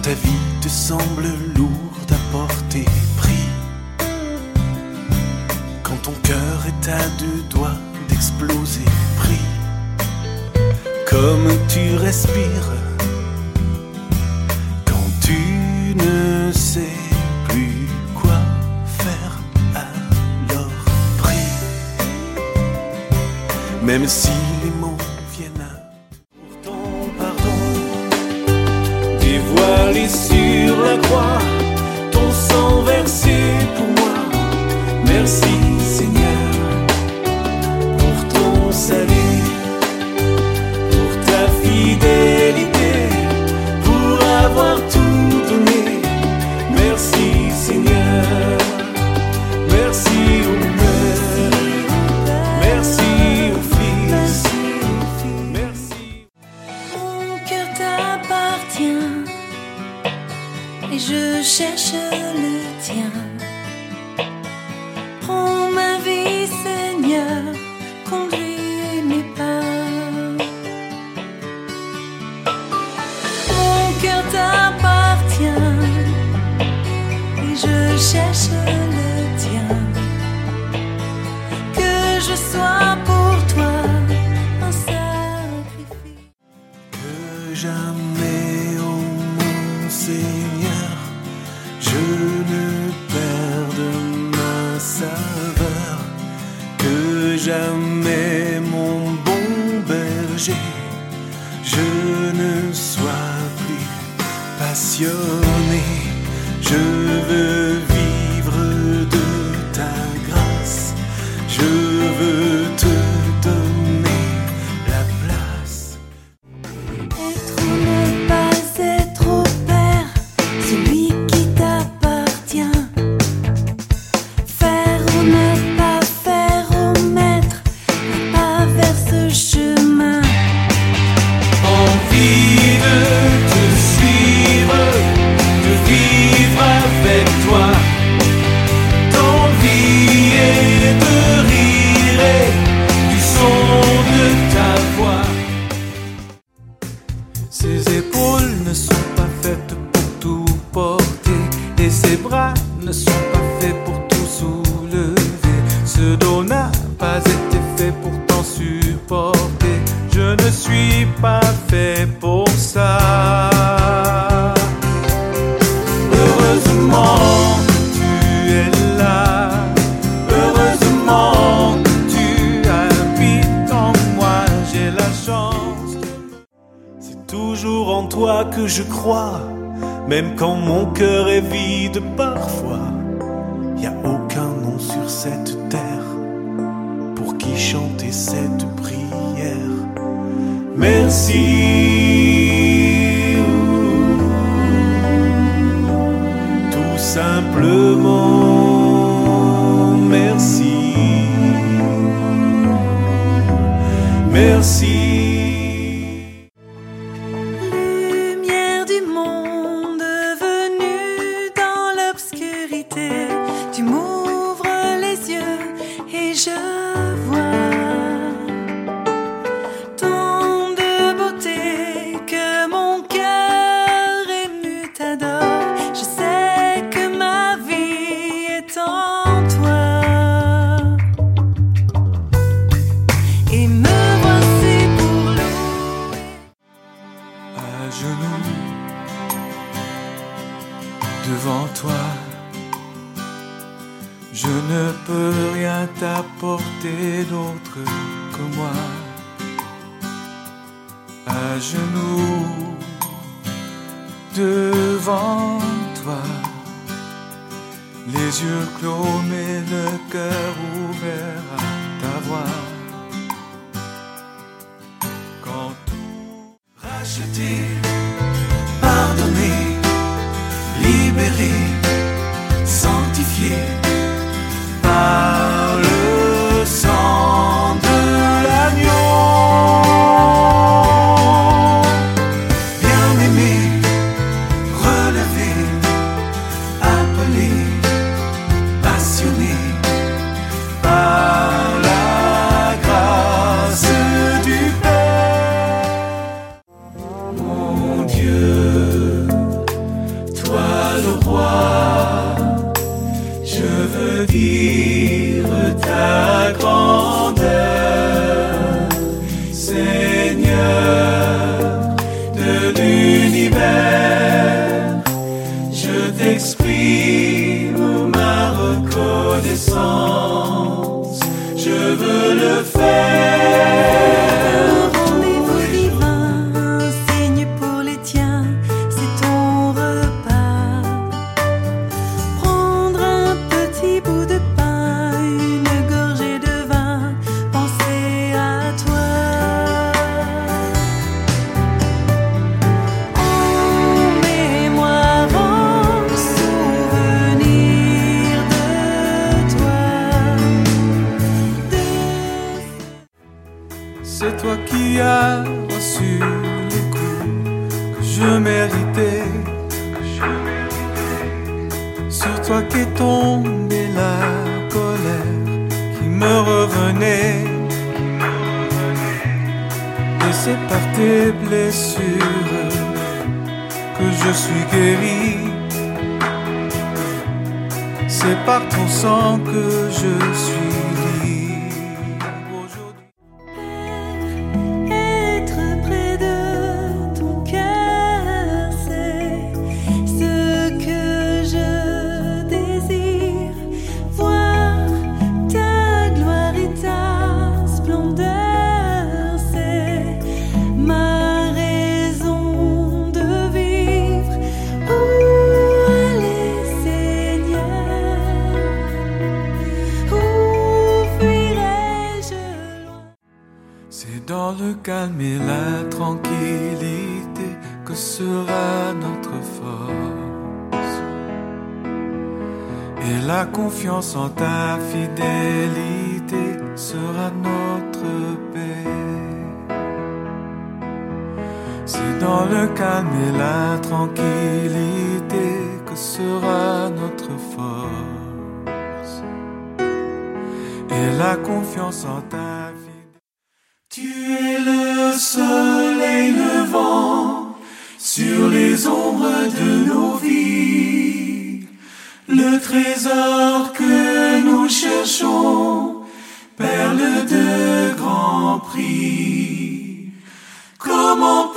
ta vie te semble lourde à porter, prie. Quand ton cœur est à deux doigts d'exploser, prie. Comme tu respires quand tu ne sais plus quoi faire, alors prie. Même si les mots viennent à pour ton pardon, dévoilé sur la croix, ton sang versé pour moi. Merci Seigneur pour ton salut, pour ta fidélité, pour avoir tout donné. Merci Seigneur, merci au Père, merci au Fils, merci. Mon cœur t'appartient et je cherche le tien. Prends ma vie Seigneur, conduis mes pas. Mon cœur t'appartient et je cherche le tien. Que je sois pour toi un sacrifice. Que jamais, ô mon Seigneur, je ne perde ma saveur. Que jamais, mon bon berger, je ne sois plus passionné. Je veux vivre de ta grâce, je veux te donner la place. Être ou ne pas être au Père, celui qui t'appartient. Faire ou ne pas faire au Maître, pas vers ce chemin. Envie de te suivre, de vivre avec toi, d'envie et de rire et du son de ta voix. Ses épaules ne sont pas faites pour tout porter et ses bras ne sont pas faits pour tout soulever. Ce dos n'a pas été fait pour t'en supporter. Je ne suis pas fait pour ça. Heureusement que tu es là, heureusement que tu habites en moi. J'ai la chance de... C'est toujours en toi que je crois, même quand mon cœur est vide parfois. Y a aucun nom sur cette terre pour qui chanter cette prière. Merci, tout simplement merci. Merci. Lumière du monde venue dans l'obscurité, tu m'ouvres les yeux et je vois tant de beauté que mon cœur ému t'adore. Je sais que ma vie est en toi et me voici pour louer. À genoux devant toi, je ne peux rien t'apporter d'autre que moi. À genoux devant toi, les yeux clos mais le cœur ouvert à ta voix. Quand tout racheté, pardonné, libéré, sanctifié par le sang de l'agneau. Bien-aimé, relevé, appelé, passionné par la grâce du Père. Oh, Seigneur de l'univers, je t'exprime ma reconnaissance, je veux le faire. Rendez-vous divin, un signe pour les tiens, c'est ton repas. Prendre un petit bout de pain, une gorgée de vin, penser à toi. En mémoire, en souvenir de toi. C'est toi qui as reçu les coups que je méritais. Sur toi qu'est tombée la colère qui me revenait. Et c'est par tes blessures que je suis guéri. C'est par ton sang que je suis libre aujourd'hui. Être près de ton cœur, c'est ce que je désire. Voir ta gloire et ta splendeur, c'est ma raison de vivre. Où aller, Seigneur? Où fuirai-je loin? C'est dans le calme et la tranquillité que sera notre force. Et la confiance en ta fidélité sera notre paix. C'est dans le calme et la tranquillité que sera notre force. Et la confiance en ta fidélité. Tu es le soleil levant sur les ombres de nos vies, le trésor que nous cherchons, perle de grand prix. Comment